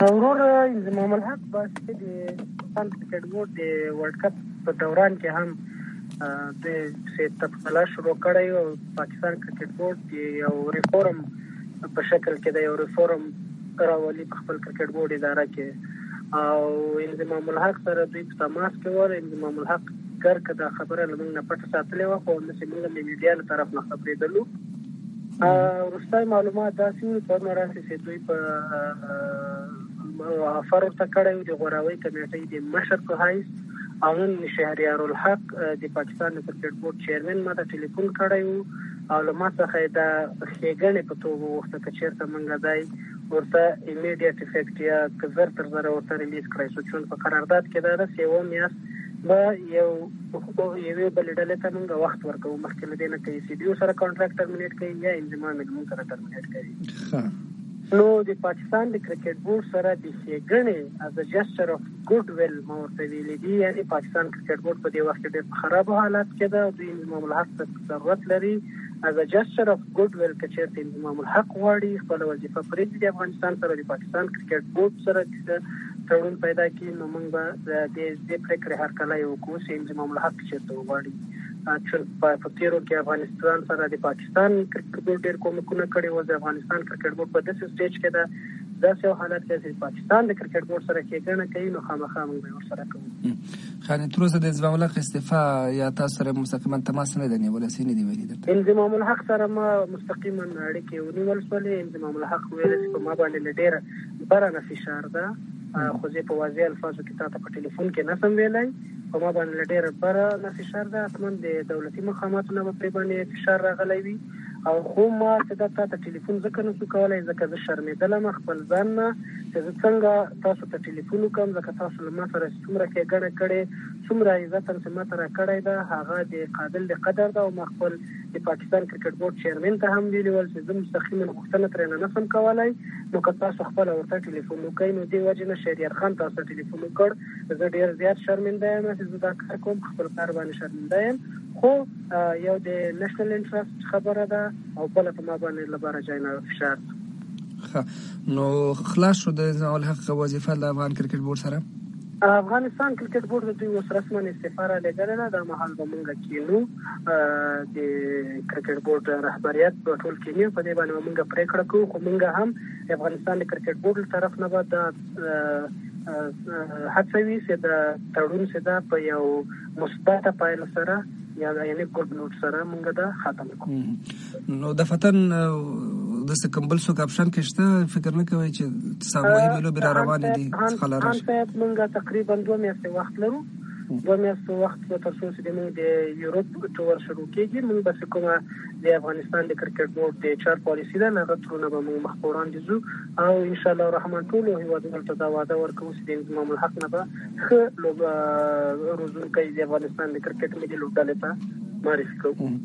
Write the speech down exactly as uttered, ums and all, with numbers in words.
وروره انضمام الحق باسي د پاکستان کرکټ بورډ د ورلډ کپ په دوران کې هم د تبصره شروع کړی او پاکستان کرکټ بورډ یو ریفورم په شکل کې د یو ریفورم راولي په خپل کرکټ بورډ اداره کې او انضمام الحق سره دوی په تماس کې ول. انضمام الحق ګر که دا خبره له موږ نه پټه ساتلې وه، خو همداسې موږ د میډیا له طرف نه خبرېدلو. وروستی معلومات داسې وو پرون راسې چې دوی په افر ورته کړی و د غوراوۍ کمیټۍ د مشر په حیث او نن شهریار الحق د پاکستان د کرکټ بورډ چیرمن ما ته ټلیفون کړی و او له ما څخه یې دا ښېګڼې په توګه وغوښته که چېرته موږ دی ورته ایمیډیټ افیکټ یا که زر تر زره ورته ریلیز کړی شو. چون په قرارداد کې دا ده چې یوه میاشت به یو یوې بلې ډلې ته موږ وخت ورکوو مخکې له دې نه که ای سی ډي او سره کانټراکټ ټرمینیټ کوي یا انضمام موږ سره ټرمینیټ کوي. نو د پاکستان د کرکټ بورډ سره د ښېګڼې از ا جسچر اف ګډ ویل ما ورته ویلي دي، یعنې پاکستان کرکټ بورډ په دې وخت کې ډېر په خرابو حالات کې ده. دوی انضمام الحق ته ضرورت لري از ا جسچر اف ګډ ویل که چېرته انضمام الحق غواړي خپله وظیفه پرېږدي د افغانستان سره د پاکستان کرکټ بورډ سره تړون پیدا کړي، نو موږ به د دې پرېکړې هرکلی وکړو چې انضمام الحق چېرته وغواړي. چون په تېرو کې افغانستان سره د پاکستان کرکټ بورډ ډېر کومکونه کړي وو. د افغانستان کرکټ بورډ په داسې سټیج کې ده داسې یو حالت کې چې پاکستان د کرکټ بورډ سره ښېګڼه کوي، نو خامخا موږ به یې ورسره کوو. خاني تر اوسه د انضمام الحق استعفا یا تاسو سره مستقیما تماس نه دی نیولی، څه نه دي ویلي درته؟ انضمام الحق سره ما مستقیما اړیکې ونیول شولې. انضمام الحق ویل چې په ما باندې له ډېره بره نه فشار ده، خو زه په واضح الفاظو کې تا ته په ټلیفون کې نسم ویلی. په ما باندې له ډېره بره نه فشار ده، حتما د دولتي مقاماتو نه به پرې باندې فشار راغلی وي. او خو ما چې دا تا ته ټلیفون ځکه نشو کولی ځکه زه شرمېدلم خپل ځان نه چې زه څنګه تاسو ته ټلیفون وکړم، ځکه تاسو له ما سره څومره ښېګڼه کړې څومره عزت هم چې ما ته راکړی ده هغه د قابل د قدر ده. او ما خپل د پاکستان کرکټ بورډ چیرمن ته هم ویلي ول چې زه مستقیما غوښتنه ترېنه نشم کولی، نو که تاسو خپله ورته ټلیفون وکړئ. نو دې وجې نه شهریار خان تاسو ته ټلیفون وکړ. زه ډېر زیات شرمنده یم چې زه دا کار کوم، خپل کار باندې شرمنده یم، خو یو د نېشنل انټرست خبره ده او بله په ما باندې له باره ځای نه فشار ده. نو خلاص شو د انضمام الحق وظیفه د افغان کرکټ بورډ سره؟ افغانستان کرکټ بورډ د دوی اوس رسما استعفا رالیږلې ده. دا مهال به موږ کینو د کرکټ بورډ رهبریت به ټول کینو، په دې باندې به موږ پرېکړه کوو. خو موږ هم افغانستان د کرکټ بورډ له طرف نه به دا هڅوي چې د تړون چې ده په یو مثبته پایله سره یا یعنې ګډ نوټ سره موږ دا ختم کړو. نو د فتن داسې کوم بل څوک اپشن کې شته؟ فکر نه کوئ چې مهمې لوبې را روانې دي څخه لاره شي؟ صاحب موږ تقریبا دوه میاشتې وخت لرو، دوه میاشتې وخت تر څو چې موږ د یوروپ ټور شروع کېږي. موږ به چې کومه د افغانستان د کرکټ بورډ د اچ ار پالیسي ده هغه ترونه به موږ مخ په وړاندې ځو او انشاءالله الرحمن ټولو هېوادونو ته دا وعده ورکوو چې د انضمام الحق نه به ښه لوبه روزونکی د افغانستان د کرکټ ملي لوبډلې ته معرفي کوو.